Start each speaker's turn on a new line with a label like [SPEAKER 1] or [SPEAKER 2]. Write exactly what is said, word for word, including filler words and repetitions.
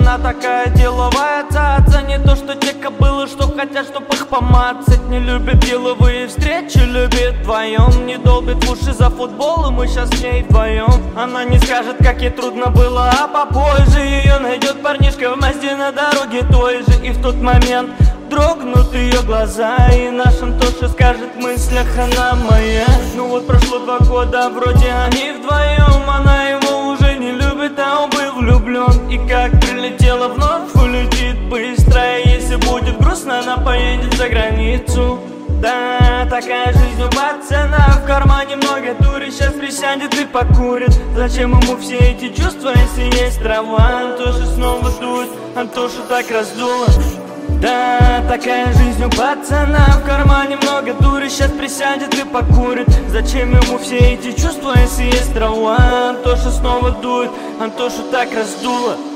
[SPEAKER 1] она такая деловая цаца. Не то что те кобылы, что хотят, чтоб их помацать. Не любит деловые встречи, любит вдвоем. Не долбит в уши за футбол, и мы щас с ней вдвоем. Она не скажет, как ей трудно было, а попозже ее найдет парнишка в Мазде на дороге той же. И в тот момент дрогнут ее глаза, и наш Антоша скажет в мыслях: она моя. Ну вот прошло два года, вроде они вдвоем. Она его уже не любит, а он был влюблен. И как прилетела, вновь улетит быстро. И если будет грустно, она поедет за границу. Да, такая жизнь у пацана. В кармане много дури, сейчас присядет и покурит. Зачем ему все эти чувства, если есть трава? Антоша снова дует, Антоша так раздуло. Да, такая жизнь у пацана. В кармане много дури, сейчас присядет и покурит. Зачем ему все эти чувства, если есть трава? Антоша снова дует, Антоша так раздуло.